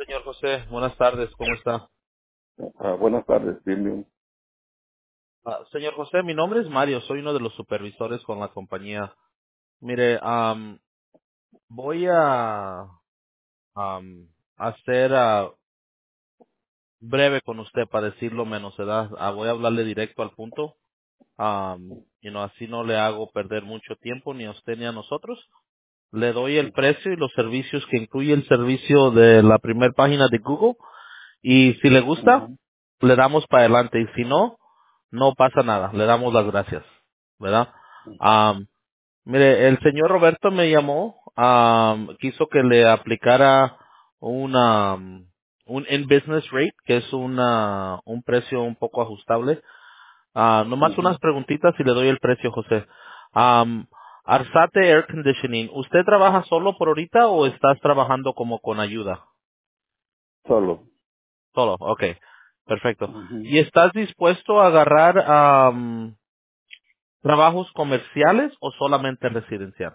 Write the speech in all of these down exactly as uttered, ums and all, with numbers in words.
Señor José, buenas tardes, ¿cómo está? Ah, buenas tardes, bien, bien. Ah, señor José, mi nombre es Mario, soy uno de los supervisores con la compañía. Mire, am, voy a am, hacer ah, breve con usted para decirlo menos, ¿verdad? Ah, voy a hablarle directo al punto. Um, you know, así no le hago perder mucho tiempo ni a usted ni a nosotros. Le doy el precio y los servicios que incluye el servicio de la primera página de Google. Y si le gusta, Ujú. le damos para adelante. Y si no, no pasa nada. Le damos las gracias. ¿Verdad? Am, mire, el señor Roberto me llamó. am, quiso que le aplicara una, un in-business rate, que es una, un precio un poco ajustable. Ah, nomás unas Ujú. preguntitas y le doy el precio, José. Am, Arsate Air Conditioning, ¿usted trabaja solo por ahorita o estás trabajando como con ayuda? Solo. Solo, okay, perfecto. Ujú. ¿Y estás dispuesto a agarrar am, trabajos comerciales o solamente residencial?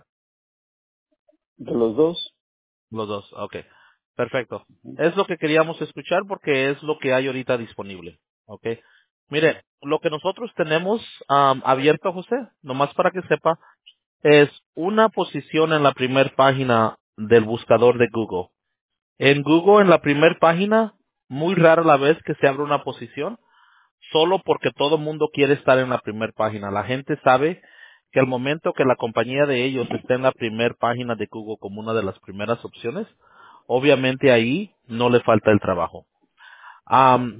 De los dos. Los dos, okay, perfecto. Es lo que queríamos escuchar porque es lo que hay ahorita disponible, okay. Mire, lo que nosotros tenemos am, abierto, José, nomás para que sepa, es una posición en la primera página del buscador de Google. En Google, en la primera página, muy rara la vez que se abre una posición, solo porque todo el mundo quiere estar en la primera página. La gente sabe que al momento que la compañía de ellos esté en la primera página de Google como una de las primeras opciones, obviamente ahí no le falta el trabajo. Am,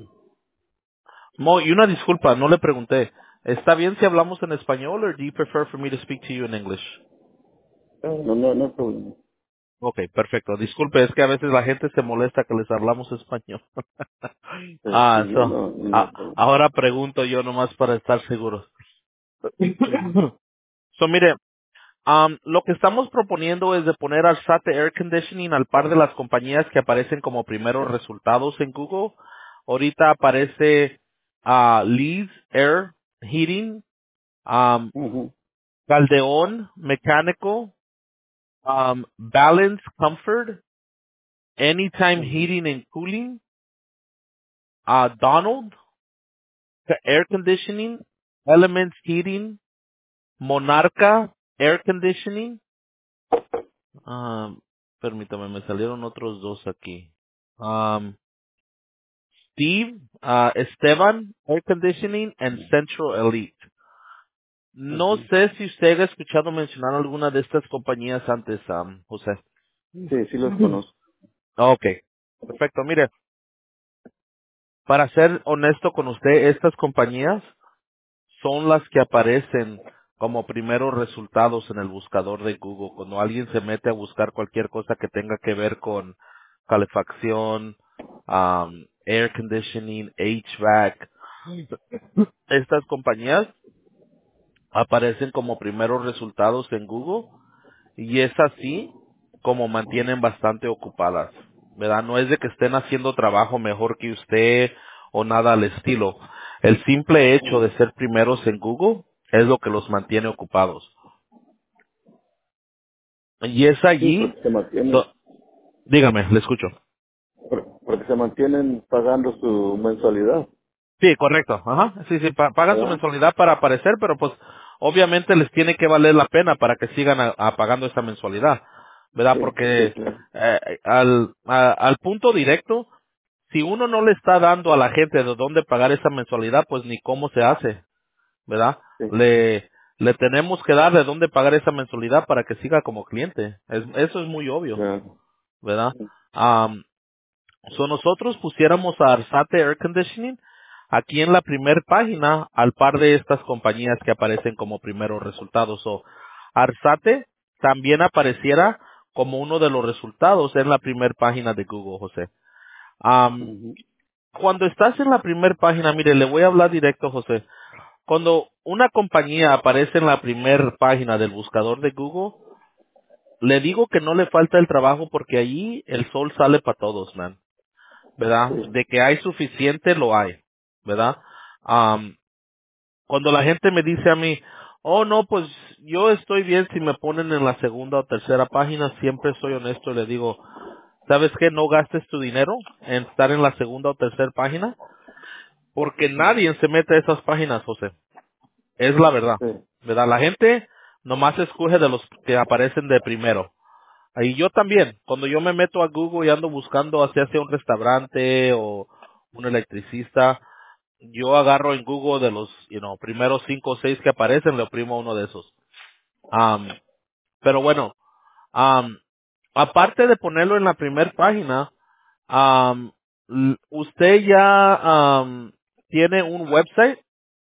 Mo, y una disculpa, no le pregunté. ¿Está bien si hablamos en español o do you prefer for me to speak to you in English? Ah, No, no, no hay problema. Ok, perfecto. Disculpe, es que a veces la gente se molesta que les hablamos español. Eh, sí, Ah, no, so, no, no hay ah, problema. ahora pregunto yo nomás para estar seguros. Ujú. So, mire, um, lo que estamos proponiendo es de poner al SAT Air Conditioning al par de las compañías que aparecen como primeros resultados en Google. Ahorita aparece ah, Leeds Air Heating, um, Ujú. Caldeón Mecánico, um, Balance Comfort, Anytime Ujú. Heating and Cooling, uh, Donald Air Conditioning, Elements Heating, Monarca Air Conditioning. Um, permítame, me salieron otros dos aquí. Um, Steve, uh, Esteban Air Conditioning and Central Elite. No Ujú. sé si usted ha escuchado mencionar alguna de estas compañías antes, um, José. Sí, sí los conozco. Okay, perfecto. Mire, para ser honesto con usted, estas compañías son las que aparecen como primeros resultados en el buscador de Google. Cuando alguien se mete a buscar cualquier cosa que tenga que ver con calefacción, um, air conditioning, H V A C, estas compañías aparecen como primeros resultados en Google y es así como mantienen bastante ocupadas, ¿verdad? No es de que estén haciendo trabajo mejor que usted o nada al estilo. El simple hecho de Ujú. ser primeros en Google es lo que los mantiene ocupados. Y es Sí, allí, porque se mantienen, do- dígame, le escucho. por- porque se mantienen pagando su mensualidad, Sí, correcto. Ajá. Sí, sí, pa- pagan su ¿verdad? mensualidad para aparecer, pero pues obviamente les tiene que valer la pena para que sigan a- a pagando esa mensualidad, ¿verdad? Sí, sí, Porque claro. eh, al, a- al punto directo, si uno no le está dando a la gente de dónde pagar esa mensualidad, pues ni cómo se hace, ¿verdad? Sí, Le, le tenemos que dar de dónde pagar esa mensualidad para que siga como cliente. Es, eso es muy obvio, claro. ¿verdad? Am, so nosotros pusiéramos a Arsate Air Conditioning aquí en la primer página al par de estas compañías que aparecen como primeros resultados. So, Arsate también apareciera como uno de los resultados en la primer página de Google, José. Am, Ujú. cuando estás en la primera página, mire, le voy a hablar directo, José. Cuando una compañía aparece en la primera página del buscador de Google, le digo que no le falta el trabajo porque allí el sol sale para todos, man, ¿verdad? Sí, De que hay suficiente, lo hay, ¿verdad? Am, cuando la gente me dice a mí, oh, no, pues yo estoy bien si me ponen en la segunda o tercera página, siempre soy honesto y le digo, ¿sabes qué? No gastes tu dinero en estar en la segunda o tercera página, porque nadie se mete a esas páginas, José. Es la verdad. Sí. ¿Verdad? La gente nomás escoge de los que aparecen de primero. Y yo también, cuando yo me meto a Google y ando buscando hacia hacia un restaurante o un electricista, yo agarro en Google de los, you know, primeros cinco o seis que aparecen, le oprimo uno de esos. Um, pero bueno, um, aparte de ponerlo en la primera página, um, l- ¿usted ya um, tiene un website?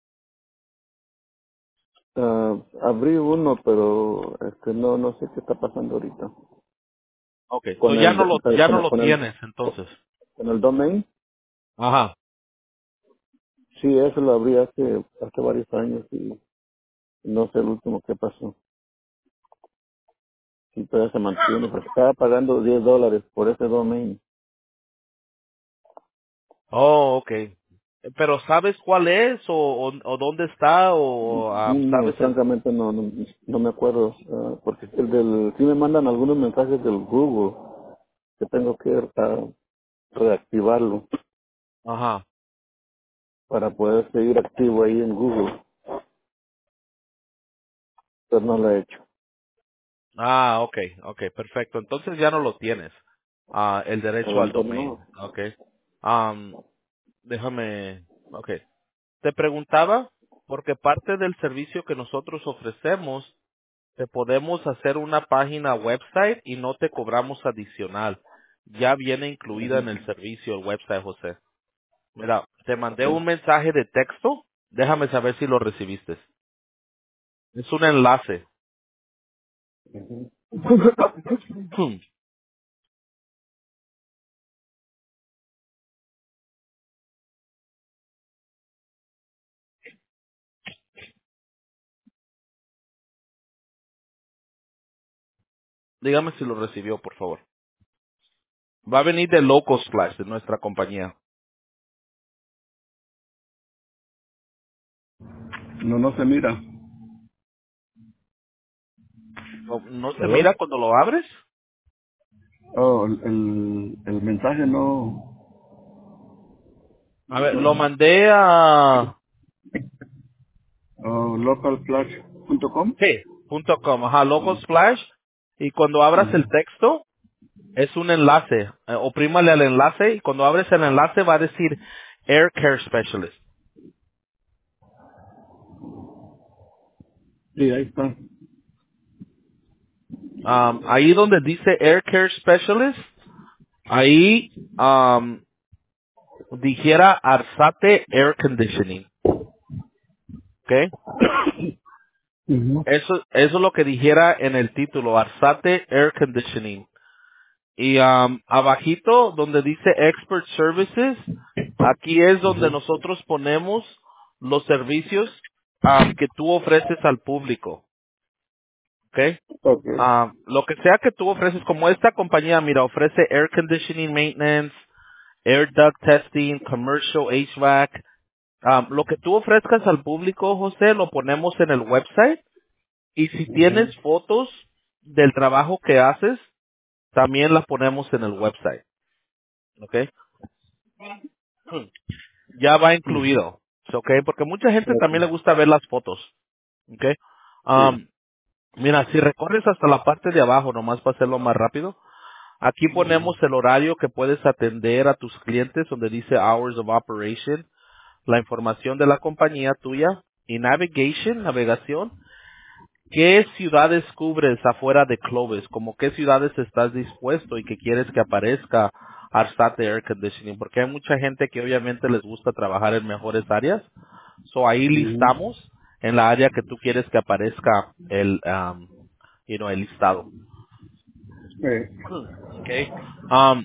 Ah, abrí uno, pero este no no sé qué está pasando ahorita. Okay, so Con ya el no lo, con ya no el lo con el, tienes, entonces. con el domain, Ajá. sí, eso lo abrí hace hace varios años y no sé el último qué pasó. Sí, todavía se mantiene, porque estaba pagando diez dólares por ese domain. Oh, okay. Pero ¿sabes cuál es o, o, o dónde está o um, No, sabes el? francamente no, no, no me acuerdo, ah, porque el del, sí me mandan algunos mensajes del Google que tengo que ah, reactivarlo Ajá. para poder seguir activo ahí en Google, pero no lo he hecho. Ah, okay, okay, perfecto. Entonces ya no lo tienes. Ah, el A derecho lo al mejor domain. no. Okay. Um, déjame. Okay. Te preguntaba porque parte del servicio que nosotros ofrecemos te podemos hacer una página website y no te cobramos adicional. Ya viene incluida en el servicio el website, José. Mira, te mandé un mensaje de texto. Déjame saber si lo recibiste. Es un enlace. Ujú. Hmm. Dígame si lo recibió, por favor. Va a venir de Local Splash, de nuestra compañía. No, no se mira. ¿No no se ¿Hello? mira cuando lo abres? Oh, el, el, el mensaje no... A ver, lo mandé a... Oh, localflash punto com. Sí, punto com, ajá, Local Splash. Y cuando abras el texto, es un enlace. Eh, oprímale al enlace y cuando abres el enlace va a decir Air Care Specialist. Sí, ahí está. Um, ahí donde dice Air Care Specialist, ahí um, dijera Arsate Air Conditioning. ¿Ok? Ujú, Eso, eso es lo que dijera en el título, Arsate Air Conditioning. Y um, abajito, donde dice Expert Services, aquí es donde ujú. nosotros ponemos los servicios um, que tú ofreces al público. ¿Ok? Ok. Um, lo que sea que tú ofreces, como esta compañía, mira, ofrece Air Conditioning Maintenance, Air Duct Testing, Commercial H V A C. Um, lo que tú ofrezcas al público, José, lo ponemos en el website. Y si Ujú. tienes fotos del trabajo que haces, también las ponemos en el website. ¿Ok? Hmm. Ya va Ujú. incluido. ¿Ok? Porque mucha gente Ok. también le gusta ver las fotos. ¿Ok? Sí. Um, mira, si recorres hasta la parte de abajo, nomás para hacerlo más rápido, aquí ponemos Ujú. el horario que puedes atender a tus clientes, donde dice Hours of Operation, la información de la compañía tuya, y Navigation, navegación, ¿qué ciudades cubres afuera de Clovis? ¿Como qué ciudades estás dispuesto y que quieres que aparezca Arsate Air Conditioning? Porque hay mucha gente que obviamente les gusta trabajar en mejores áreas. So ahí Ujú. listamos en la área que tú quieres que aparezca el, um, you know, el listado. Eh, Okay. Um,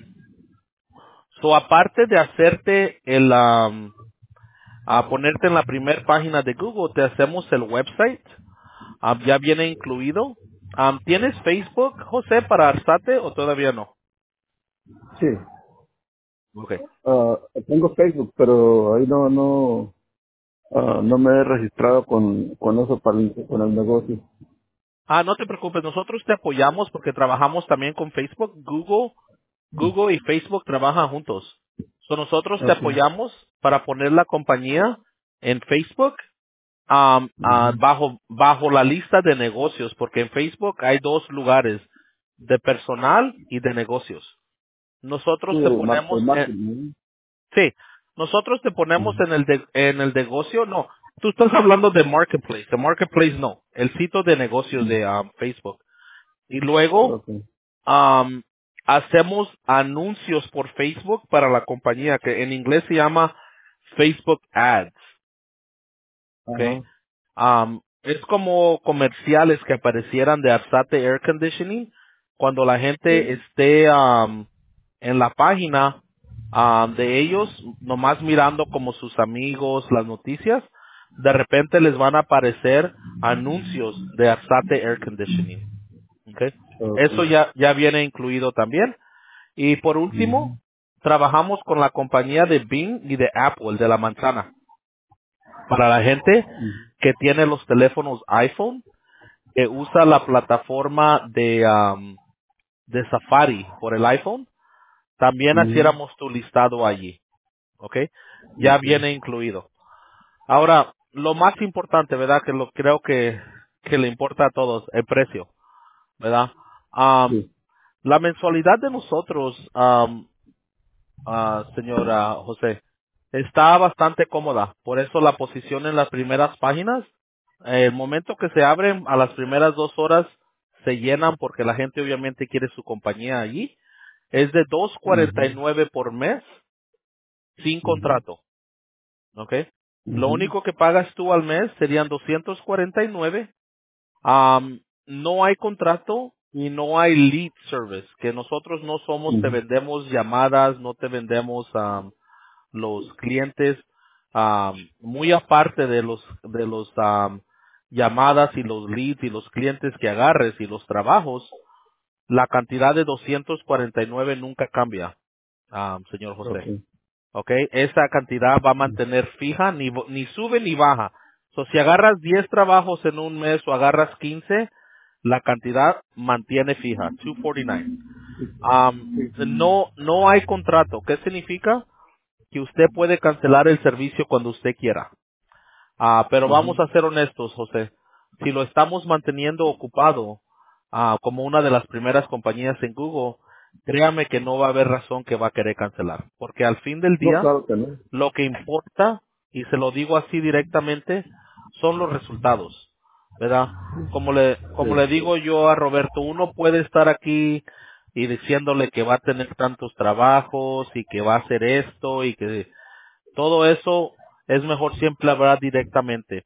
so aparte de hacerte el, um, a ponerte en la primera página de Google, te hacemos el website. Um, ya viene incluido. Um, ¿Tienes Facebook, José, para Arsate o todavía no? sí. Okay. Ah, tengo Facebook, pero ahí no, no, ah, no me he registrado con, con eso para el, con el negocio. Ah, no te preocupes, nosotros te apoyamos porque trabajamos también con Facebook, Google Google y Facebook trabajan juntos. So nosotros te Okay. apoyamos para poner la compañía en Facebook um, ah, Ujú. bajo bajo la lista de negocios, porque en Facebook hay dos lugares, de personal y de negocios. Sí, Nosotros te el, mar- el ponemos en, marketing. sí, nosotros te ponemos Ujú. en el de, en el negocio, no. Tú estás hablando de marketplace, de marketplace no, el sitio de negocios de um, Facebook. Y luego Okay. um, hacemos anuncios por Facebook para la compañía, que en inglés se llama Facebook Ads, ¿ok? Ajá. Um, es como comerciales que aparecieran de Arsate Air Conditioning cuando la gente Sí. esté um, en la página um, de ellos, nomás mirando como sus amigos las noticias, de repente les van a aparecer anuncios de Arsate Air Conditioning. ¿Ok? Eso Okay. ya, ya viene incluido también. Y por último, Ujú. trabajamos con la compañía de Bing y de Apple, de la manzana. Para la gente Ujú. que tiene los teléfonos iPhone, que usa la plataforma de, am, de Safari por el iPhone, también Ujú. haciéramos tu listado allí. ¿Ok? Ya Okay. viene incluido. Ahora, lo más importante, ¿verdad? Que lo creo que, que le importa a todos, el precio, ¿verdad? Am, Sí. la mensualidad de nosotros, am, ah, señora José, está bastante cómoda. Por eso la posición en las primeras páginas, eh, el momento que se abren a las primeras dos horas se llenan porque la gente obviamente quiere su compañía allí. Es de dos cuarenta y Ujú. nueve por mes sin Ujú. contrato, ¿ok? Lo Ujú. único que pagas tú al mes serían doscientos cuarenta y nueve. Am, no hay contrato y no hay lead service, que nosotros no somos, te Ujú. vendemos llamadas, no te vendemos am, los clientes, am, muy aparte de los de los am, llamadas y los leads y los clientes que agarres y los trabajos, la cantidad de doscientos cuarenta y nueve nunca cambia, am, señor José. Okay. ¿Ok? Esa cantidad va a mantener fija, ni, vo- ni sube ni baja. So, si agarras diez trabajos en un mes o agarras quince, la cantidad mantiene fija, doscientos cuarenta y nueve. Am, no, no hay contrato. ¿Qué significa? Que usted puede cancelar el servicio cuando usted quiera. Ah, pero vamos Ujú. a ser honestos, José. Si lo estamos manteniendo ocupado, ah, como una de las primeras compañías en Google, créame que no va a haber razón que va a querer cancelar. Porque al fin del No, día, claro que no. lo que importa, y se lo digo así directamente, son los resultados, ¿verdad? Como le, como le Sí. digo yo a Roberto, uno puede estar aquí y diciéndole que va a tener tantos trabajos y que va a hacer esto y que todo eso es mejor siempre hablar directamente.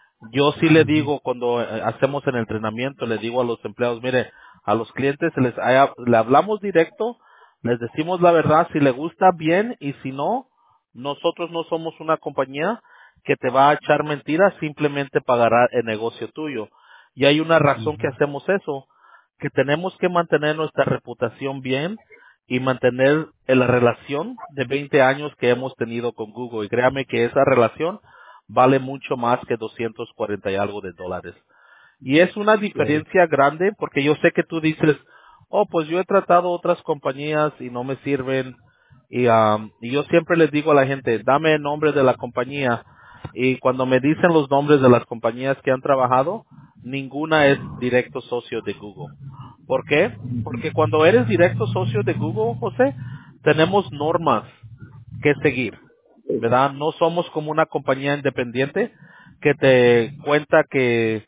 Yo sí le Ujú. digo cuando eh, hacemos el entrenamiento, le digo a los empleados, mire, a los clientes se les haya- le hablamos directo, les decimos la verdad, si le gusta bien y si no, nosotros no somos una compañía que te va a echar mentiras simplemente pagará el negocio tuyo. Y hay una razón que Ujú. hacemos eso, que tenemos que mantener nuestra reputación bien y mantener la relación de veinte años que hemos tenido con Google. Y créame que esa relación vale mucho más que doscientos cuarenta y algo de dólares. Y es una Claro. diferencia grande porque yo sé que tú dices, oh, pues yo he tratado otras compañías y no me sirven. Y, am, y yo siempre les digo a la gente, dame el nombre de la compañía. Y cuando me dicen los nombres de las compañías que han trabajado, ninguna es directo socio de Google. ¿Por qué? Porque cuando eres directo socio de Google, José, tenemos normas que seguir, Sí. ¿verdad? No somos como una compañía independiente que te cuenta que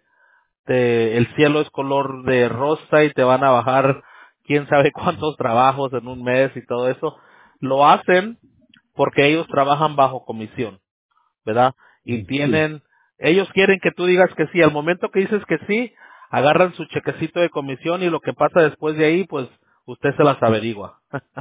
te- el cielo es color de rosa y te van a bajar quién sabe cuántos trabajos en un mes y todo eso. Lo hacen porque ellos trabajan bajo comisión, ¿verdad? Y Sí. tienen, ellos quieren que tú digas que sí. Al momento que dices que sí, agarran su chequecito de comisión y lo que pasa después de ahí, pues usted se las averigua.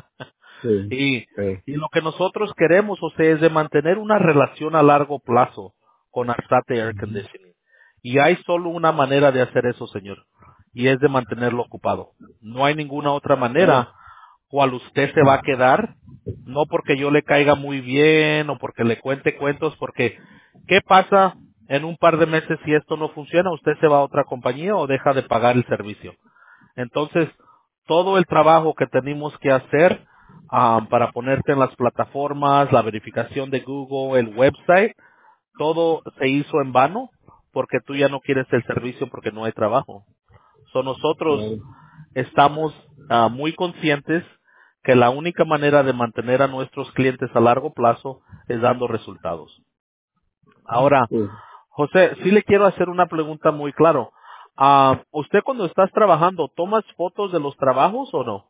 Sí. Y, Sí. y lo que nosotros queremos, o sea, es de mantener una relación a largo plazo con Arsate Air Ujú. Conditioning. Y hay solo una manera de hacer eso, señor, y es de mantenerlo ocupado. No hay ninguna otra Oh. manera cual usted se va a quedar, no porque yo le caiga muy bien o porque le cuente cuentos, porque ¿qué pasa en un par de meses si esto no funciona? Usted se va a otra compañía o deja de pagar el servicio. Entonces, todo el trabajo que tenemos que hacer ah, para ponerte en las plataformas, la verificación de Google, el website, todo se hizo en vano porque tú ya no quieres el servicio porque no hay trabajo. So, nosotros Claro. estamos ah, muy conscientes que la única manera de mantener a nuestros clientes a largo plazo es dando resultados. Ahora, Sí. José, sí le quiero hacer una pregunta muy claro. Ah, ¿usted cuando estás trabajando, tomas fotos de los trabajos o no?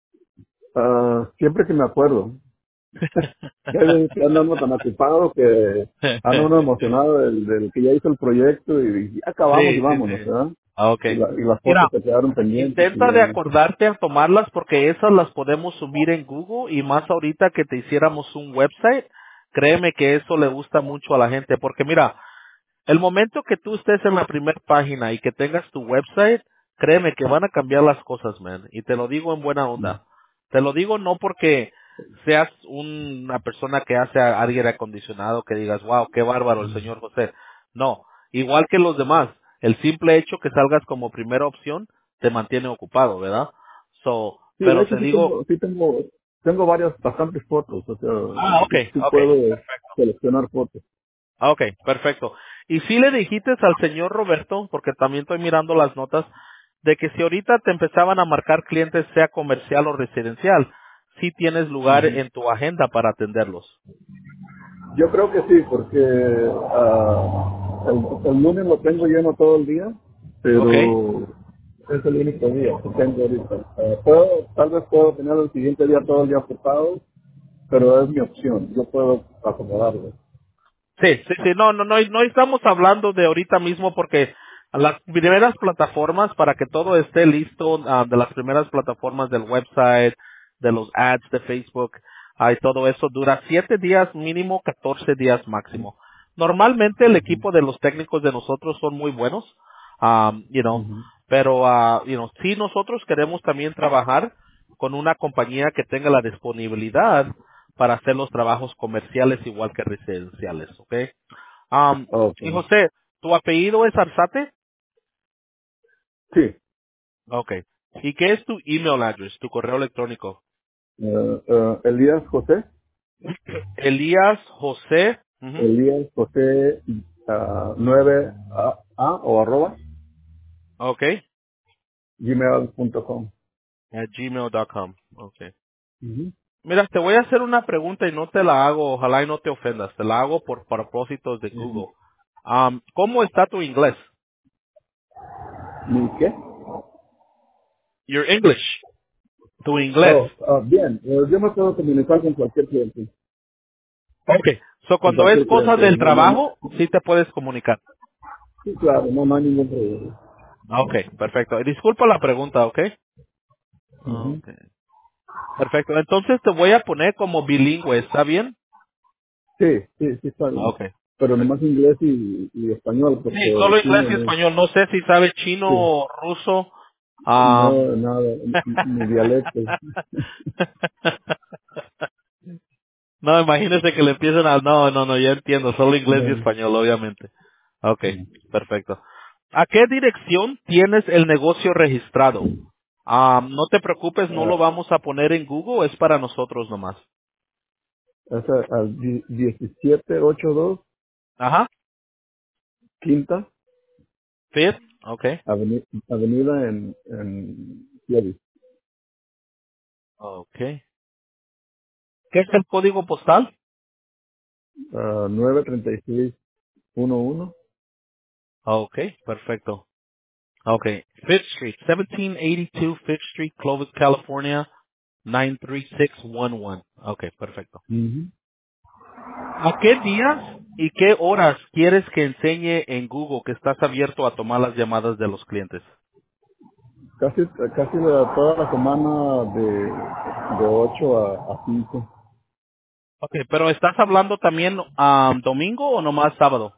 Ah, siempre que me acuerdo. Ya ves que anda uno tan ocupado que anda uno emocionado del, del que ya hizo el proyecto y ya acabamos y Sí, sí, vámonos, sí. ¿verdad? Ah, ok. Y, la, y las Mira, fotos se quedaron pendientes y intenta de ya. acordarte a tomarlas porque esas las podemos subir en Google y más ahorita que te hiciéramos un website, créeme que eso le gusta mucho a la gente porque mira, el momento que tú estés en la primera página y que tengas tu website, créeme que van a cambiar las cosas, man. Y te lo digo en buena onda. Te lo digo no porque seas un- una persona que hace a- aire acondicionado que digas, wow, qué bárbaro el señor José. No, igual que los demás, el simple hecho que salgas como primera opción te mantiene ocupado, ¿verdad? So, Sí, de pero hecho te sí digo, tengo, sí tengo, tengo varias, bastantes fotos, o ah, sea, ok, sí, sí ok. puedo seleccionar fotos. Ah, ok, perfecto. Y si le dijiste al señor Roberto, porque también estoy mirando las notas, de que si ahorita te empezaban a marcar clientes, sea comercial o residencial, sí tienes lugar Ujú. en tu agenda para atenderlos. Yo creo que sí, porque ah, el, el lunes lo tengo lleno todo el día, Ok. pero es el único día que tengo ahorita. Ah, puedo, tal vez puedo tener el siguiente día todo el día ocupado, pero es mi opción, yo puedo acomodarlo. Sí, sí, sí, no, no, no, no estamos hablando de ahorita mismo porque las primeras plataformas, para que todo esté listo, ah, de las primeras plataformas del website, de los ads de Facebook, ah, y todo eso dura siete días mínimo, catorce días máximo. Normalmente el Ujú, equipo de los técnicos de nosotros son muy buenos, um, you know, ujú. pero, ah, you know, sí nosotros queremos también trabajar con una compañía que tenga la disponibilidad para hacer los trabajos comerciales igual que residenciales, ¿ok? Um, Ok. y José, ¿tu apellido es Arzate? Sí, Ok. ¿Y qué es tu email address, tu correo electrónico? eh, eh, Elías José, Elías José, ujú, Elías José ah, nueve a, a o arroba ok, gmail punto com. at gmail punto com, ok. Ujú. Mira, te voy a hacer una pregunta y no te la hago, ojalá y no te ofendas, te la hago por propósitos de Ujú. Google. Um, ¿Cómo está tu inglés? ¿Mi qué? Your English, tu inglés. Oh, ah, bien, eh, yo me puedo comunicar con cualquier cliente, Ok. So, con cuando es cualquier cosa cliente, del no, no, no. trabajo, sí te puedes comunicar. Sí, claro, no, no hay ningún problema. Ok, perfecto. Y disculpa la pregunta, ok. Ujú. Ok. Perfecto. Entonces te voy a poner como bilingüe, ¿está bien? Sí, sí, sí está bien. Ok. Pero Perfecto. nomás inglés y, y español, Sí, porque solo el inglés chino y no. español. No sé si sabe chino Sí, o ruso. no, Am, nada, ni ni dialecto. no, imagínese que le empiecen a... No, no, no, ya entiendo. Solo inglés y No. español, obviamente. Ok, perfecto. ¿A qué dirección tienes el negocio registrado? Am, no te preocupes, no lo Ah, vamos a poner en Google, es para nosotros nomás. es a- al di- diecisiete ochenta y dos Ajá. Quinta Fifth. Ok. aveni- Avenida en, en Seattle. Ok. ¿Qué es el código postal? Ah, nueve treinta y seis once. Ok, perfecto. Okay. Fifth Street, seventeen eighty-two Fifth Street, Clovis, California, nine three six one one. Okay, perfecto. Ujú. ¿A qué días y qué horas quieres que enseñe en Google que estás abierto a tomar las llamadas de los clientes? Casi, casi la- toda la semana de, de ocho a, a cinco. Okay, pero ¿estás hablando también um, domingo o nomás sábado?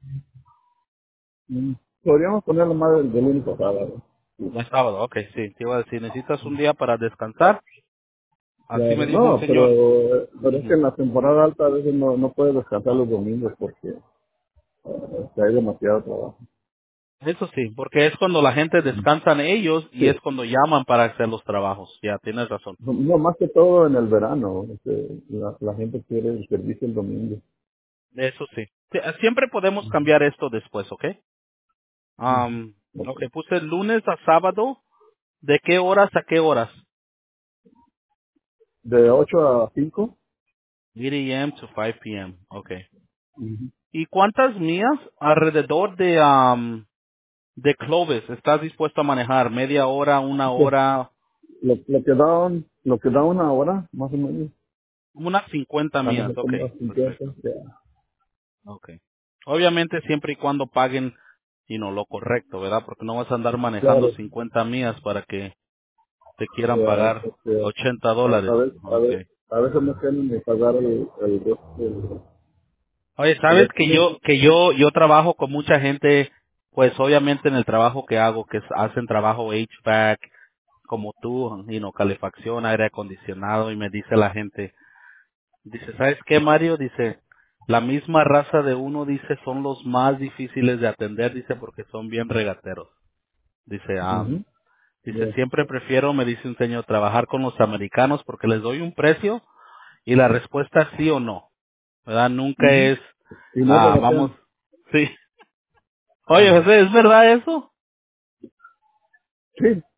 Mm. Podríamos ponerlo más del, del lunes a sábado. No sábado, okay, sí, te iba a decir, necesitas un día para descansar. Así me Claro, dijo el no, señor. pero, pero es que Ujú. en la temporada alta a veces no, no puedes descansar los domingos porque eh, hay demasiado trabajo. Eso sí, porque es cuando la gente descansan ellos y es Sí, cuando llaman para hacer los trabajos. Ya, tienes razón. no, más que todo en el verano, este, la, la gente quiere el servicio el domingo. Eso sí. Sí, siempre podemos cambiar esto después, ¿ok? Ujú. Um, Ok. ok, puse lunes a sábado. ¿De qué horas a qué horas? De ocho a cinco. eight a m to five p m. Ok. Ujú. ¿Y cuántas millas alrededor de, um, de Clovis estás dispuesto a manejar? ¿Media hora, una Pues, hora, lo, lo que da un- lo que da una hora, más o menos, unas cincuenta a lo millas? mejor Ok, como las cincuenta. perfecto. Ya. Ok. Obviamente siempre y cuando paguen, y no lo correcto, ¿verdad? Porque no vas a andar manejando Claro, cincuenta millas para que te quieran ya, pagar este, ochenta a, dólares. a veces, a Ok. veces, a veces no quieren ni pagar el, el, el, Oye, el sabes que estimate. yo, que yo, yo trabajo con mucha gente, pues obviamente en el trabajo que hago, que es- hacen trabajo H V A C, como tú, y no calefacción, aire acondicionado, y me dice la gente, dice, ¿sabes qué, Mario? Dice, la misma raza de uno, dice, son los más difíciles de atender, dice, porque son bien regateros. Dice, ah, Ujú. dice, Ya. siempre prefiero, me dice un señor, trabajar con los americanos porque les doy un precio y la respuesta es sí o no, ¿verdad? Nunca Ujú. es, Y no ah, vamos, regatean. sí. Oye, Ujú. José, ¿es verdad eso? Sí,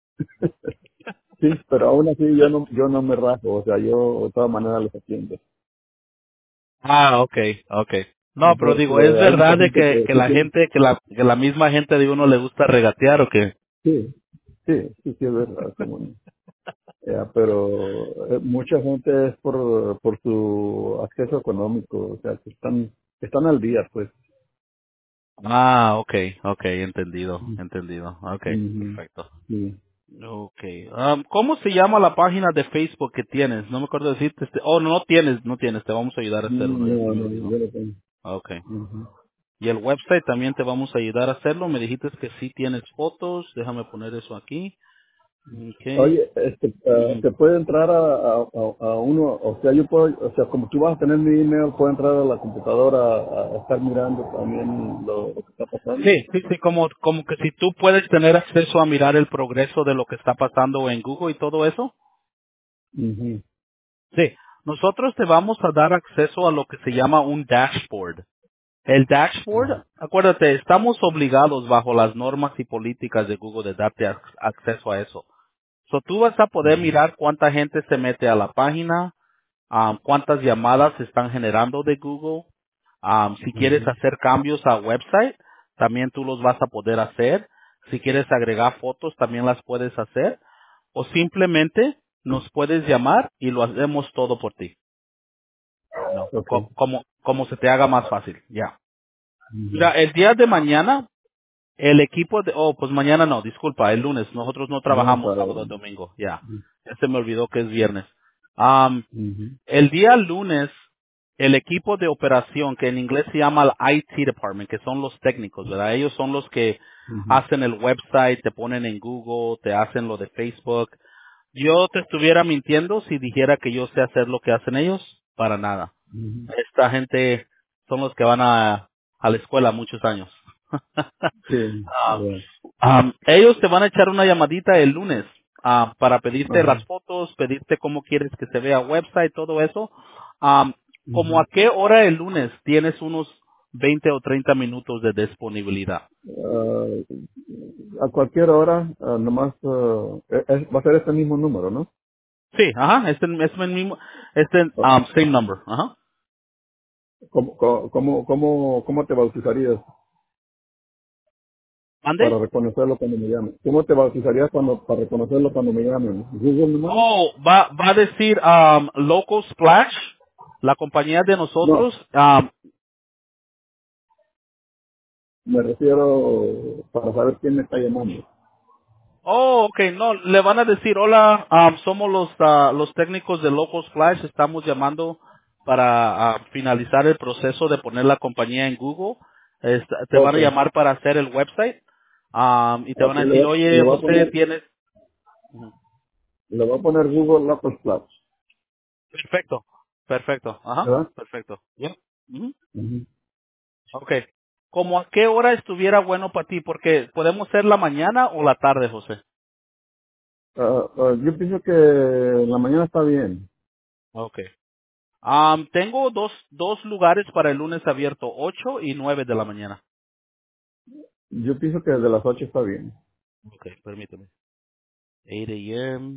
sí, pero aún así yo no, yo no me rajo, o sea, yo de todas maneras los atiendo. Ah, okay, okay. No, pero Porque digo, ¿es hay mucha verdad de gente que, que que sí la tiene, gente, que la, que la misma gente de uno le gusta regatear o qué? sí, sí, sí, sí es verdad, como no. Ya, pero eh, mucha gente es por, por su acceso económico, o sea, que están, están al día, pues. Ah, okay, okay, entendido, entendido. Okay, Ujú. perfecto. Sí. Okay. Um, ¿cómo se llama la página de Facebook que tienes? No me acuerdo decirte. Este, oh, no, no tienes, no tienes. Te vamos a ayudar a hacer uno. Ya se No, me no, olvidó. yo lo tengo. Okay. Ujú. Y el website también te vamos a ayudar a hacerlo. Me dijiste que sí tienes fotos. Déjame poner eso aquí. Okay. Oye, este, eh, Ujú. te puede entrar a, a, a- a uno, o sea, yo puedo, o sea, como tú vas a tener mi email, puedo entrar a la computadora a, a estar mirando también lo, lo que está pasando. Sí, sí, sí, como, como que si tú puedes tener acceso a mirar el progreso de lo que está pasando en Google y todo eso. Ujú. Sí, nosotros te vamos a dar acceso a lo que se llama un dashboard. El dashboard, acuérdate, estamos obligados bajo las normas y políticas de Google de darte ac- acceso a eso. So, tú vas a poder Ujú. mirar cuánta gente se mete a la página, um, cuántas llamadas se están generando de Google. Um, si quieres Ujú. hacer cambios a website, también tú los vas a poder hacer. Si quieres agregar fotos, también las puedes hacer. O simplemente nos puedes llamar y lo hacemos todo por ti. No, Okay. co- como, como se te haga más fácil. Ya. Mira, Ujú. el día de mañana, el equipo de, oh, pues mañana no, disculpa, el lunes. Nosotros no No, trabajamos para. sábado y domingo. Ya. Ya se me olvidó que es viernes. Um, Ujú. el día lunes, el equipo de operación, que en inglés se llama el I T Department, que son los técnicos, ¿verdad? Ellos son los que Ujú. hacen el website, te ponen en Google, te hacen lo de Facebook. Yo te estuviera mintiendo si dijera que yo sé hacer lo que hacen ellos, para nada. Ujú. Esta gente son los que van a, a la escuela muchos años. Sí, Ah, ya. um, ellos te van a echar una llamadita el lunes ah, para pedirte Ajá. las fotos, pedirte cómo quieres que se vea website, todo eso. Um, ¿Como Ujú. a qué hora el lunes tienes unos veinte o treinta minutos de disponibilidad? Ah, a cualquier hora, ah, nomás, ah, eh, eh, va a ser este mismo número, ¿no? Sí, ajá, este es el mismo, este Ah, um, same number, ajá. ¿Cómo, cómo, cómo, cómo cómo te bautizarías para ¿Mande? reconocerlo cuando me llamen? ¿Cómo te bautizarías cuando, para reconocerlo cuando me llamen? ¿Google nomás? Oh, va, va a decir um, Local Splash, la compañía de No, nosotros. um, me refiero para saber quién me está llamando. Oh, okay, no, le van a decir, hola, um, somos los, ah, los técnicos de Local Splash, estamos llamando para ah, finalizar el proceso de poner la compañía en Google. Esta- te van Ok, a llamar para hacer el website um, y te van ok, a le, decir, voy- le oye, voy a José, poner, tienes... Ujú. le voy a poner Google Local Plus, Perfecto, perfecto, ajá, ¿verdad? perfecto. Yeah. Ujú. Ujú. Okay. ¿Como a qué hora estuviera bueno para ti? Porque podemos ser la mañana o la tarde, José. Ah, ah, yo pienso que en la mañana está bien. Okay. Um, tengo dos, dos lugares para el lunes abierto, ocho y nueve de la mañana. Yo pienso que desde las ocho está bien. Okay, permíteme. eight a m.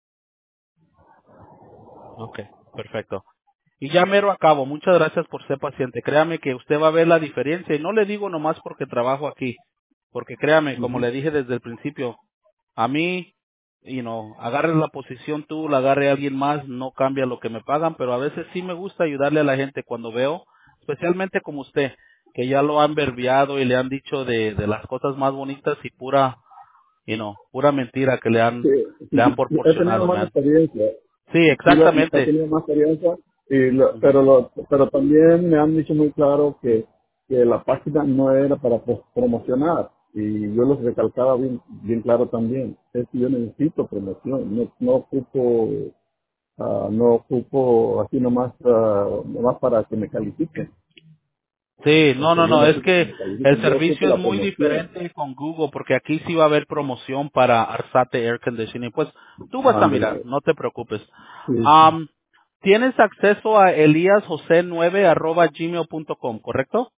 Okay, perfecto. Y ya mero acabo. Muchas gracias por ser paciente. Créame que usted va a ver la diferencia. Y no le digo nomás porque trabajo aquí. Porque créame, como Ujú. le dije desde el principio, a mí, you know, agarre la posición tú, la agarre alguien más, no cambia lo que me pagan, pero a veces sí me gusta ayudarle a la gente cuando veo, especialmente como usted, que ya lo han verbiado y le han dicho de, de las cosas más bonitas y pura, you know, pura mentira que le han, Sí, le sí, han sí, he tenido proporcionado, más man. experiencia. Sí, Sí, lo- he exactamente. tenido más experiencia, y lo- Ujú. pero, lo, pero también me han dicho muy claro que, que la página no era para pro- promocionar. Y yo los recalcaba bien, bien claro también. Es que yo necesito promoción, no, no ocupo, ah, no ocupo así nomás, ah, nomás para que me califiquen. Sí, O no, sea, no, yo no, no es ocupo que que me el califiquen, yo ocupo servicio es la muy promoción. diferente con Google porque aquí sí va a haber promoción para Arsate Air Conditioning. Pues tú vas a mirar, Ándale. no te preocupes. Sí, sí. Am, Tienes acceso a elias jose nueve arroba gmail punto com, ¿correcto?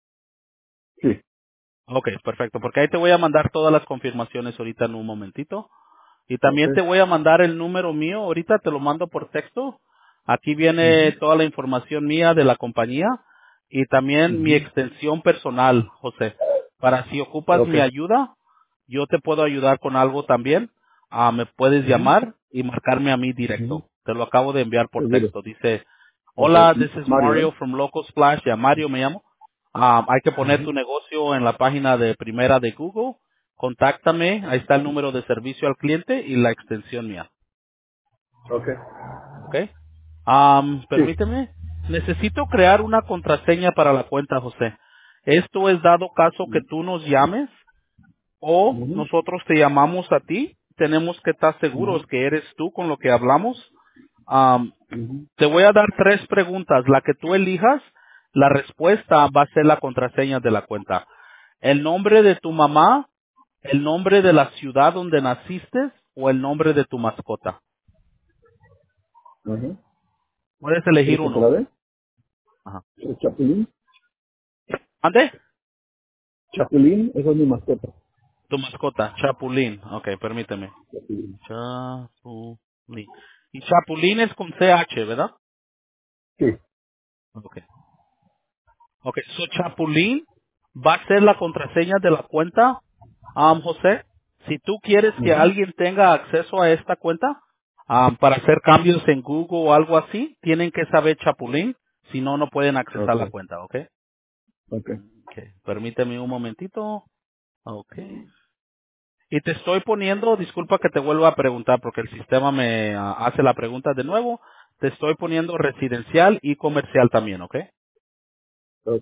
Sí, Ok, perfecto, porque ahí te voy a mandar todas las confirmaciones ahorita en un momentito. Y ok. también te voy a mandar el número mío, ahorita te lo mando por texto. Aquí viene Ujú, toda la información mía de la compañía y también mi ujú. extensión personal, José. Para si ocupas Ok. mi ayuda, yo te puedo ayudar con algo también. Ah, me puedes Ujú, llamar y marcarme a mí ujú. directo. Te lo acabo de enviar por Seguro. texto. Dice, Ok. hola, this is Mario, Mario ¿eh? from Local Splash. Ya Mario me llamo. Ah, hay que poner Ujú. tu negocio en la página de primera de Google. Contáctame, ahí está el número de servicio al cliente y la extensión mía. Ok. ¿Ok? Am, Sí. permíteme. Necesito crear una contraseña para la cuenta, José. Esto es dado caso que tú nos llames o Ujú, nosotros te llamamos a ti. Tenemos que estar seguros ujú, que eres tú con lo que hablamos. Am, ujú, Te voy a dar tres preguntas. La que tú elijas, la respuesta va a ser la contraseña de la cuenta. El nombre de tu mamá, el nombre de la ciudad donde naciste o el nombre de tu mascota. ujú. Puedes elegir ¿Quieres que te la uno. dé? Ajá. ¿El Chapulín? ¿Ande? Chapulín, esa es mi mascota. Tu mascota, Chapulín. Ok, permíteme. Chapulín. Chapulín. Y Chapulín es con C H, ¿verdad? Sí. Ok. Ok, so Chapulín va a ser la contraseña de la cuenta, um, José. Si tú quieres que Ujú. alguien tenga acceso a esta cuenta, um, para hacer cambios en Google o algo así, tienen que saber Chapulín, si no, no pueden accesar Ok. la cuenta, ¿ok? Ok. Ok, permíteme un momentito. Ok. Y te estoy poniendo, disculpa que te vuelva a preguntar porque el sistema me ah, hace la pregunta de nuevo. Te estoy poniendo residencial y comercial también, ¿ok? Ok.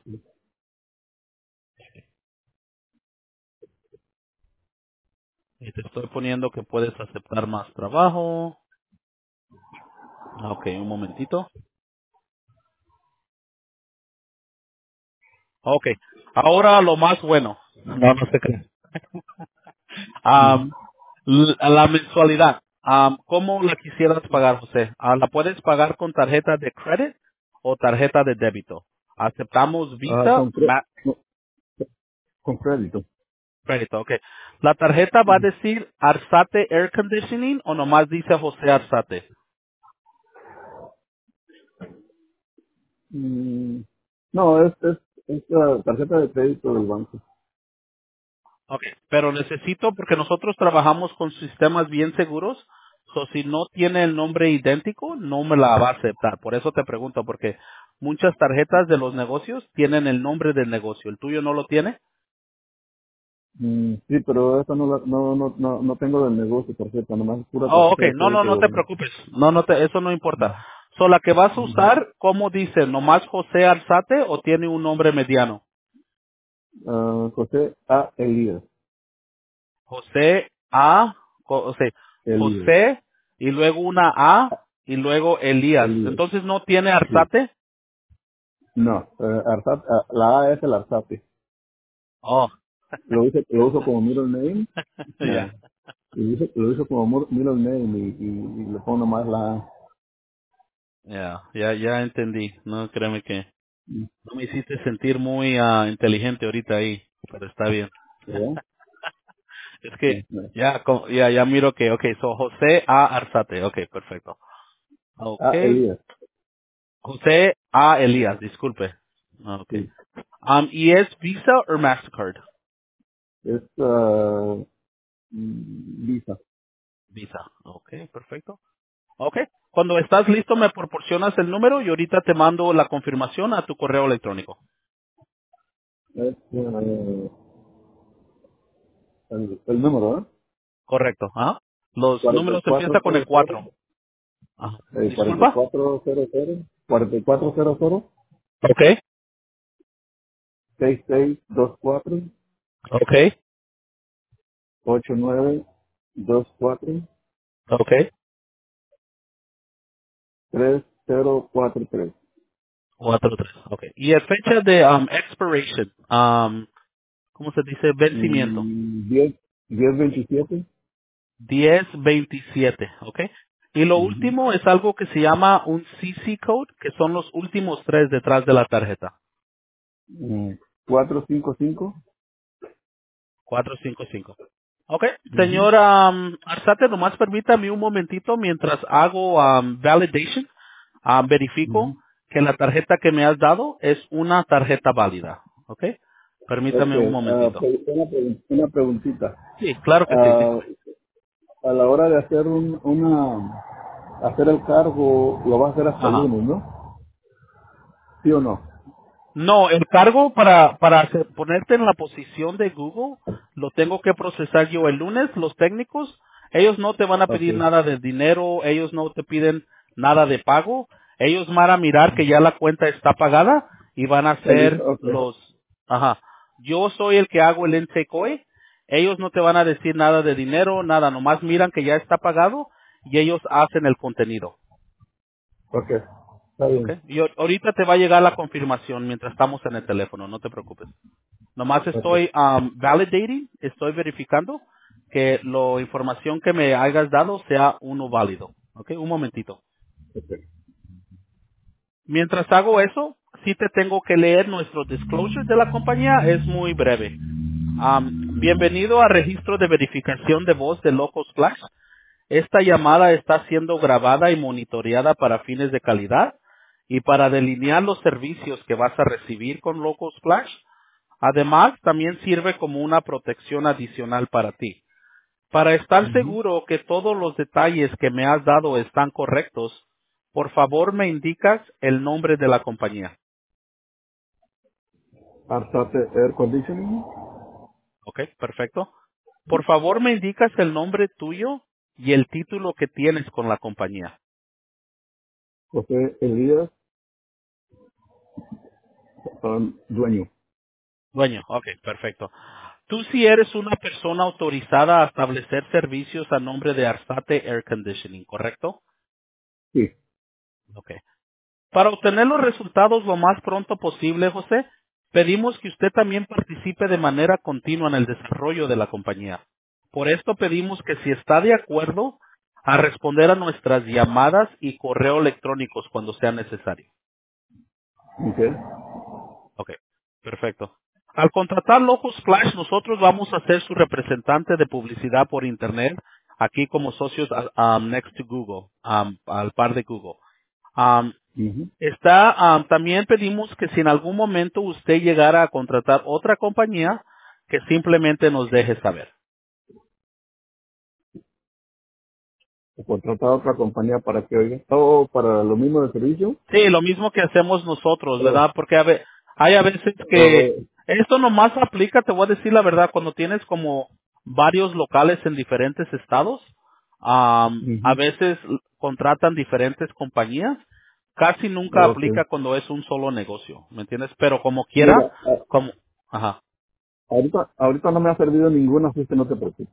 Y te estoy poniendo que puedes aceptar más trabajo. Ah, ok, un momentito. Ok, ahora lo más bueno. No, no se cree. Am, Ujú. l- la mensualidad. Am, ¿Cómo la quisieras pagar, José? Ah, ¿La puedes pagar con tarjeta de credit o tarjeta de débito? Aceptamos Ah, Visa, con, cre- Ma- no, con crédito. crédito, ok. ¿La tarjeta va a Ujú. decir Arsate Air Conditioning o nomás dice José Arsate? Mm, no, es, es, es la tarjeta de crédito del banco. Ok, pero necesito, porque nosotros trabajamos con sistemas bien seguros, so si no tiene el nombre idéntico, no me la va a aceptar. Por eso te pregunto, porque muchas tarjetas de los negocios tienen el nombre del negocio. ¿El tuyo no lo tiene? Mm, sí, pero esa no, la, no, no, no, no tengo del negocio tarjeta, nomás es pura Oh, ok, tarjeta de no, no, no te crédito. preocupes. No, no te, eso no importa. Ujú. So, la que vas a Ujú. usar, ¿cómo dice? ¿Nomás José Arzate o tiene un nombre mediano? Ah, José A. Elías. José A, co- o sea, Elías. José y luego una A y luego Elías. Elías. Entonces no tiene Sí. Arzate. No, eh, Arsat, ah, la A es el Arsate. Oh, Lo uso, lo uso como middle name. ya, eh, y uso- lo uso como mu- middle name y, y, y le pongo más la... ya, ya, ya entendí. No, créeme que mm, no me hiciste sentir muy ah, inteligente ahorita ahí, pero está bien. ¿verdad? Es que Eh, eh. ya, co- ya, ya miro que, okay, so José A. Arzate, okay, perfecto. Ah, Okay, Elías. José A. Elías, disculpe. Okay. Sí. Um, ¿y es Visa o Mastercard? Es ah, mm, Visa. Visa. Okay, perfecto. Okay. Cuando estás listo me proporcionas el número y ahorita te mando la confirmación a tu correo electrónico. Es eh, el, el número, ¿eh? Correcto. ¿Ah? Los números empiezan con el cuarenta y cuatro cero cero. cuatro. Ajá. Eh, Disculpa. cuarenta y cuatro cero cero. cuarenta y cuatro cero cero. Okay. seis seis dos cuatro. Okay. ocho nueve dos cuatro. Okay. tres cero cuatro tres. Cuatro tres. Okay. Y el fecha de um, expiration, um, ¿cómo se dice? Vencimiento. Mm, diez diez veintisiete. Diez veintisiete. Okay. Y lo Ujú. último es algo que se llama un C C code, que son los últimos tres detrás de la tarjeta. Mm, cuatro cinco cinco. cuatro cinco cinco. Ok, Ujú, señor um, Arzate, nomás permítame un momentito mientras hago um, validation. Um, verifico ujú. que la tarjeta que me has dado es una tarjeta válida. Ok, Ok, permítame un ah, momentito. pre- una, pregun- una preguntita. Sí, claro que sí, Ah, dígame. a la hora de hacer un, una, hacer el cargo, lo vas a hacer hasta el Ajá. lunes, ¿no? ¿Sí o no? No, el cargo para, para hacer- ponerte en la posición de Google lo tengo que procesar yo el lunes. Los técnicos, ellos no te van a Ok. pedir nada de dinero, ellos no te piden nada de pago. Ellos van a mirar que ya la cuenta está pagada y van a Ellos, hacer ok, los, ajá. Yo soy el que hago el N-T-C-O-E. Ellos no te van a decir nada de dinero, nada, nomás miran que ya está pagado y ellos hacen el contenido. ok, está bien. Okay. Y ahor- ahorita te va a llegar la confirmación mientras estamos en el teléfono, no te preocupes. Nomás Ok, estoy um, validating, estoy verificando que la información que me hayas dado sea uno válido. Ok, un momentito. ok. Mientras hago eso, sí te tengo que leer nuestro disclosure de la compañía, es muy breve. Um, bienvenido a registro de verificación de voz de Locos Flash. Esta llamada está siendo grabada y monitoreada para fines de calidad y para delinear los servicios que vas a recibir con Locos Flash. Además, también sirve como una protección adicional para ti. Para estar Ujú. seguro que todos los detalles que me has dado están correctos, por favor me indicas el nombre de la compañía. Arsate Air Conditioning. ¿Ok? Perfecto. Por favor me indicas el nombre tuyo y el título que tienes con la compañía. José Elías, um, dueño. Dueño. Ok, perfecto. Tú sí eres una persona autorizada a establecer servicios a nombre de Arsate Air Conditioning, ¿correcto? Sí. Ok. Para obtener los resultados lo más pronto posible, José, pedimos que usted también participe de manera continua en el desarrollo de la compañía. Por esto pedimos que si está de acuerdo a responder a nuestras llamadas y correo electrónicos cuando sea necesario. Ok. Ok, perfecto. Al contratar Locus Flash, nosotros vamos a ser su representante de publicidad por Internet, aquí como socios ah, um, next to Google, um, al par de Google. Um, Ujú. Está, ah, también pedimos que si en algún momento usted llegara a contratar otra compañía, que simplemente nos deje saber. O contratar a otra compañía para que oiga. O para lo mismo de servicio. Sí, lo mismo que hacemos nosotros, O, ¿verdad? Porque a ve- hay a veces que o, esto nomás aplica, te voy a decir la verdad, cuando tienes como varios locales en diferentes estados, am, a ujú. veces contratan diferentes compañías, casi nunca Ok. aplica cuando es un solo negocio, ¿me entiendes? Pero como quiera, Mira, a- como, ajá. ahorita, ahorita no me ha servido ninguna, así que no te preocupes.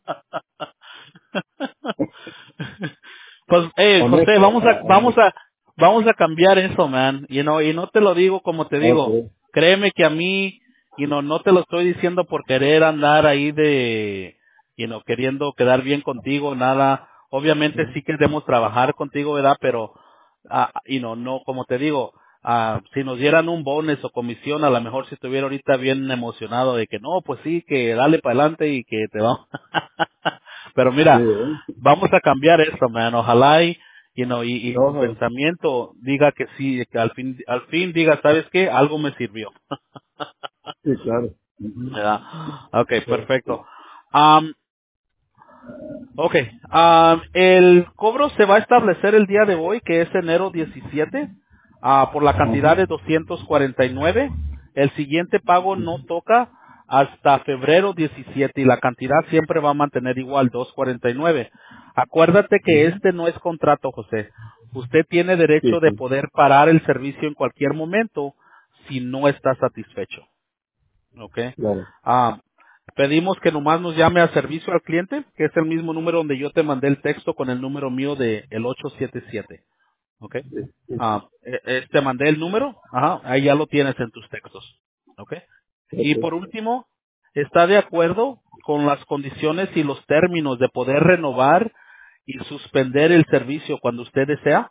Pues, eh, José, Honesto, vamos a, ah, vamos honesto. a, vamos a cambiar eso, man. You know, y no te lo digo como te digo. Ok. Créeme que a mí, you know, no te lo estoy diciendo por querer andar ahí de, you know, queriendo quedar bien contigo, nada. Obviamente sí queremos trabajar contigo, ¿verdad? Pero, ah, you know, no, como te digo, ah, si nos dieran un bonus o comisión, a lo mejor si estuviera ahorita bien emocionado de que no, pues sí, que dale para adelante y que te vamos. Pero Sí, mira, ¿eh? vamos a cambiar esto, man. Ojalá y, you know, y, y tu Ojalá. pensamiento diga que sí, que al fin, al fin diga, ¿sabes qué? Algo me sirvió. Sí, claro. Ujú. ¿Verdad? Okay, Sí, perfecto. sí. Um, okay, um, el cobro se va a establecer el día de hoy, que es enero diecisiete, ah, por la cantidad Ajá. de doscientos cuarenta y nueve. El siguiente pago no toca hasta febrero diecisiete y la cantidad siempre va a mantener igual, doscientos cuarenta y nueve. Acuérdate que Ujú. este no es contrato, José. Usted tiene Sí, derecho de sí, poder parar el servicio en cualquier momento si no está satisfecho. ¿Ok? claro. Ah, pedimos que nomás nos llame a servicio al cliente, que es el mismo número donde yo te mandé el texto con el número mío de el ocho siete siete. ¿Ok? Sí, sí, sí. Ah, eh, eh, te mandé el número, ajá, ahí ya lo tienes en tus textos. ¿Ok? Y Ok. por último, ¿está de acuerdo con las condiciones y los términos de poder renovar y suspender el servicio cuando usted desea?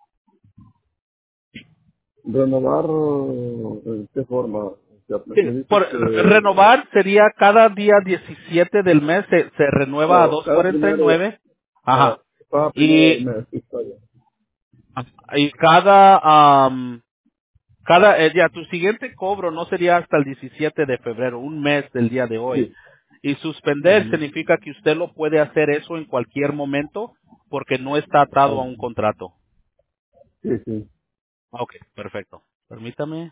Renovar, ¿en qué forma? O sea, me Sí, me dices por que renovar sería cada día diecisiete del mes se, se renueva a oh, dos cada cuarenta y primero, nueve. ah, Ajá. cada primero del Y, mes, sí, está bien. y cada, am, cada, eh, ya, tu siguiente cobro no sería hasta el diecisiete de febrero, un mes del día de hoy. Sí. Y suspender Ujú. significa que usted lo puede hacer eso en cualquier momento porque no está atado a Oh, un contrato. sí, sí. Ok, perfecto. Permítame.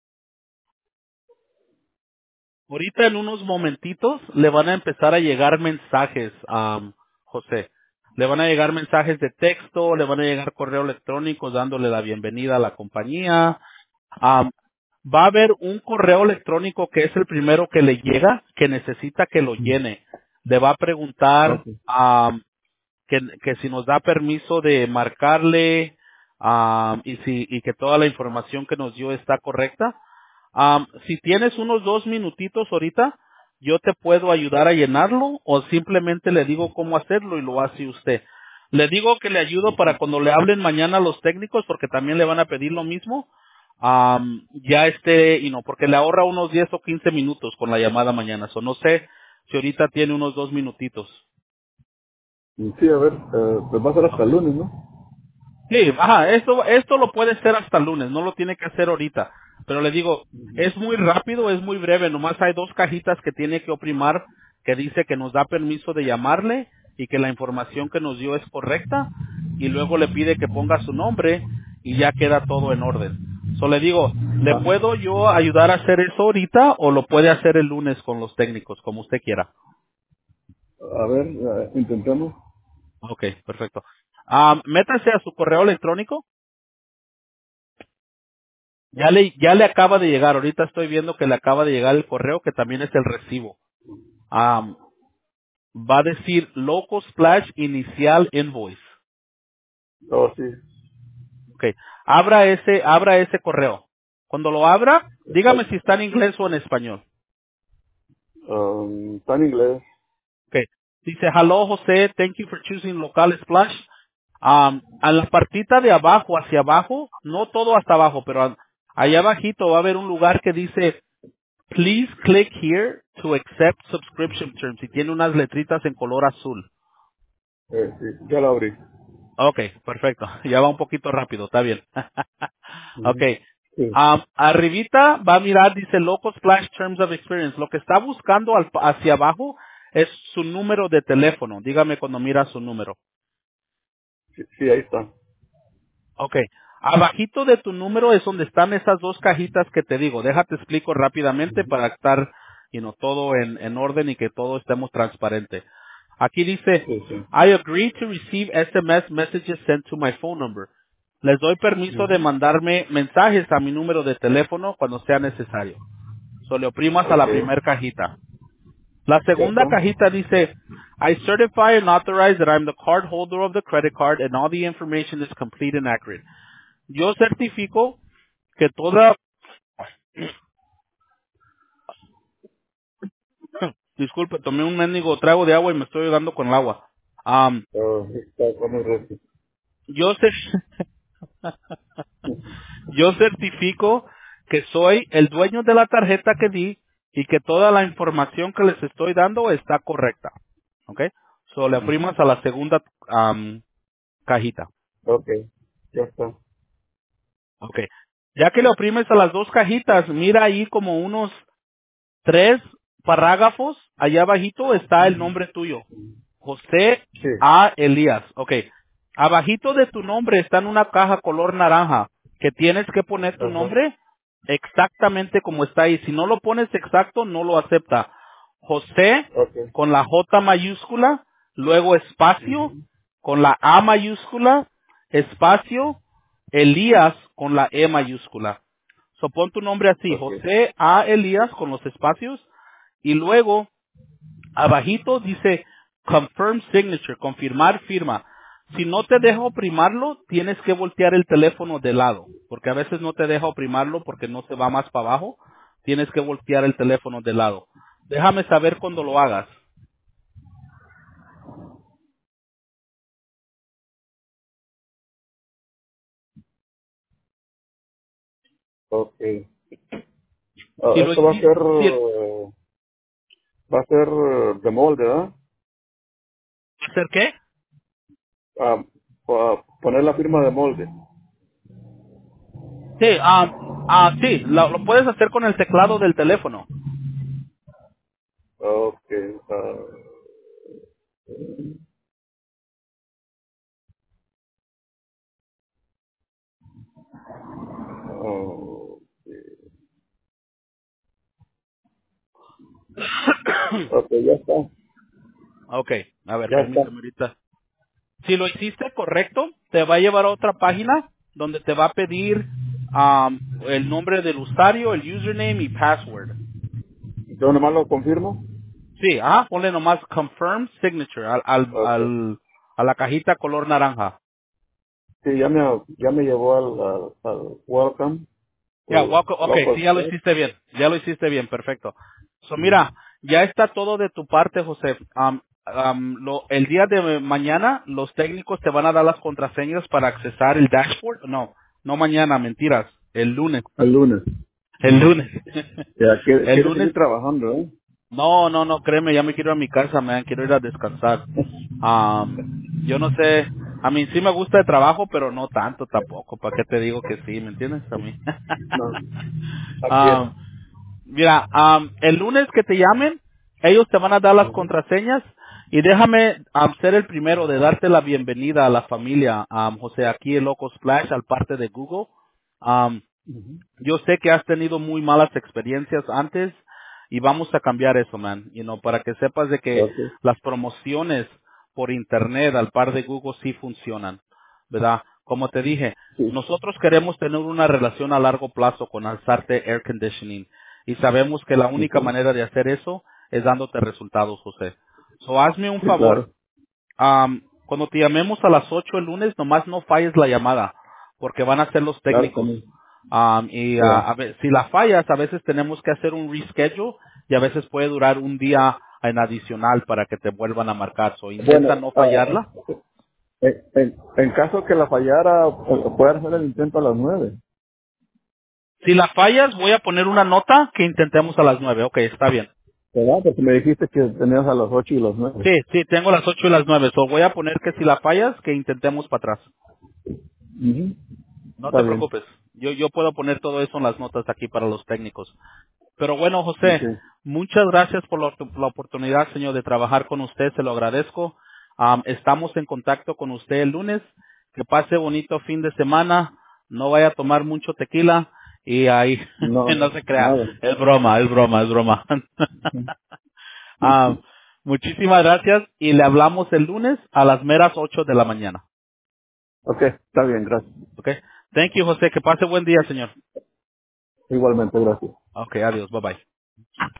Ahorita en unos momentitos le van a empezar a llegar mensajes, am, José. Le van a llegar mensajes de texto, le van a llegar correo electrónico dándole la bienvenida a la compañía. Am, va a haber un correo electrónico que es el primero que le llega, que necesita que lo Ujú. llene. Le va a preguntar Ok. am, que, que si nos da permiso de marcarle am, y si y que toda la información que nos dio está correcta. Am, si tienes unos dos minutitos ahorita, yo te puedo ayudar a llenarlo o simplemente le digo cómo hacerlo y lo hace usted. Le digo que le ayudo para cuando le hablen mañana a los técnicos porque también le van a pedir lo mismo. am, ya esté, y no, porque le ahorra unos diez o quince minutos con la llamada mañana. So, no sé si ahorita tiene unos dos minutitos. Y sí, a ver, eh, pues va a ser hasta el lunes, ¿no? Sí, ajá, esto, esto lo puede hacer hasta el lunes, no lo tiene que hacer ahorita. Pero le digo, es muy rápido, es muy breve, nomás hay dos cajitas que tiene que oprimar que dice que nos da permiso de llamarle y que la información que nos dio es correcta y luego le pide que ponga su nombre y ya queda todo en orden. So le digo, ¿le Ah, puedo yo ayudar a hacer eso ahorita o lo puede hacer el lunes con los técnicos, como usted quiera? a ver, eh, intentemos. Ok, perfecto. Ah, métase a su correo electrónico. Ya le, ya le acaba de llegar, ahorita estoy viendo que le acaba de llegar el correo que también es el recibo. Am, va a decir Loco Splash Inicial Invoice. Oh, sí. Okay. Abra ese, abra ese correo. Cuando lo abra, Está, dígame si está en inglés o en español. um, está en inglés. Okay. Dice, hello José, thank you for choosing Local Splash. Am, a la partita de abajo, hacia abajo, no todo hasta abajo, pero a- allá abajito va a haber un lugar que dice Please click here to accept subscription terms. Y tiene unas letritas en color azul. Eh, sí, ya lo abrí. Okay, perfecto. Ya va un poquito rápido, está bien. Ujú. Okay. Sí, Um, arribita va a mirar, dice Local Splash Terms of Experience. Lo que está buscando al- hacia abajo es su número de teléfono. Dígame cuando mira su número. sí, sí, ahí está. Ok. Abajito de tu número es donde están esas dos cajitas que te digo. Déjate explico rápidamente para estar, you know, todo en, en orden y que todo estemos transparente. Aquí dice, Sí, sí. I agree to receive S M S messages sent to my phone number. Les doy permiso de Ujú. mandarme mensajes a mi número de teléfono cuando sea necesario. So le oprimas a Ok, la primera cajita. La segunda ¿cierto? cajita dice, I certify and authorize that I'm the card holder of the credit card and all the information is complete and accurate. yo certifico que toda, disculpe, tomé un mendigo trago de agua y me estoy ayudando con el agua. Am, Oh, está con el resto. yo sé, yo certifico que soy el dueño de la tarjeta que di y que toda la información que les estoy dando está correcta. ¿Ok? So le oprimas a la segunda am, cajita. Ok, ya está. ¿Ok? Ya que le oprimes a las dos cajitas, mira ahí como unos tres parágrafos. Allá abajito está el nombre tuyo. José Sí, A. Elías. Ok. Abajito de tu nombre está en una caja color naranja que tienes que poner tu ajá, nombre exactamente como está ahí. Si no lo pones exacto, no lo acepta. José ok. con la J mayúscula, luego espacio, Ujú, con la A mayúscula, espacio, Elías con la E mayúscula. So pon tu nombre así, ok, José A. Elías con los espacios y luego abajito dice confirm signature, confirmar firma. Si no te deja oprimarlo, tienes que voltear el teléfono de lado, porque a veces no te deja oprimarlo porque no se va más para abajo. Tienes que voltear el teléfono de lado. Déjame saber cuando lo hagas. ok. Ah, Si lo esto va a hiciste, ser, si eh, va a ser eh, de molde, ¿verdad? ¿hacer qué? Ah, pa- poner la firma de molde. Sí, ah, ah, sí, lo, lo puedes hacer con el teclado del teléfono. Ok, ah, oh, ok, ya está, Ok, a ver, ya está. permíteme ahorita. Si lo hiciste correcto, te va a llevar a otra página donde te va a pedir um, el nombre del usuario, el username y password. Yo nomás lo confirmo. Sí, ah, ponle nomás confirm signature al, al, Ok. al- a la cajita color naranja. Sí, ya me, ya me llevó al, al, al welcome Ya, to welcome- ok, local sí, ya lo state. hiciste bien, ya lo hiciste bien, perfecto. So, Ujú. mira, ya está todo de tu parte, José. Um, um, lo- el día de mañana, los técnicos te van a dar las contraseñas para accesar el dashboard. No, no mañana, mentiras, el lunes. El lunes. El lunes. Ya, quiere, El quiere lunes. seguir trabajando, ¿eh? No, no, no, créeme, ya me quiero ir a mi casa, me quiero ir a descansar. Am, yo no sé, a mí sí me gusta el trabajo, pero no tanto tampoco. ¿Para qué te digo que sí? ¿Me entiendes? A mí. No, también. Am, mira, am, el lunes que te llamen, ellos te van a dar las Ujú, contraseñas y déjame am, ser el primero de darte la bienvenida a la familia, am, José, aquí en Loco Splash, al parte de Google. Am, ujú. yo sé que has tenido muy malas experiencias antes y vamos a cambiar eso, man. You know, para que sepas de que Ok, las promociones por internet al par de Google sí funcionan, ¿verdad? Como te dije, sí, nosotros queremos tener una relación a largo plazo con Alzarte Air Conditioning y sabemos que la única ok. manera de hacer eso es dándote resultados, José. So, hazme un Sí, favor. claro, Am, cuando te llamemos a las ocho el lunes, nomás no falles la llamada, porque van a ser los claro técnicos. también. Am, y ah, Ya. a ve- si la fallas, a veces tenemos que hacer un reschedule y a veces puede durar un día en adicional para que te vuelvan a marcar. So, Bueno, intenta no ah, fallarla. en, en, en caso que la fallara, pu- puede hacer el intento a las nueve. Si la fallas, voy a poner una nota que intentemos a las nueve. Ok, está bien. ¿Verdad? Porque me dijiste que tenías a las ocho y las nueve. Sí, sí, tengo las ocho y las nueve. So, voy a poner que si la fallas, que intentemos para atrás. Ujú. No Está te bien. preocupes. Yo, yo puedo poner todo eso en las notas aquí para los técnicos. Pero bueno, José, Ok. muchas gracias por la, la oportunidad, señor, de trabajar con usted. Se lo agradezco. Am, estamos en contacto con usted el lunes. Que pase bonito fin de semana. No vaya a tomar mucho tequila. Y ahí, No, no se crea. nada. Es broma, es broma, es broma. Am, muchísimas gracias. Y le hablamos el lunes a las meras ocho de la mañana. Ok, está bien, gracias. ¿Ok? Thank you, José. Que pase buen día, señor. Igualmente, gracias. Ok, adiós. Bye bye.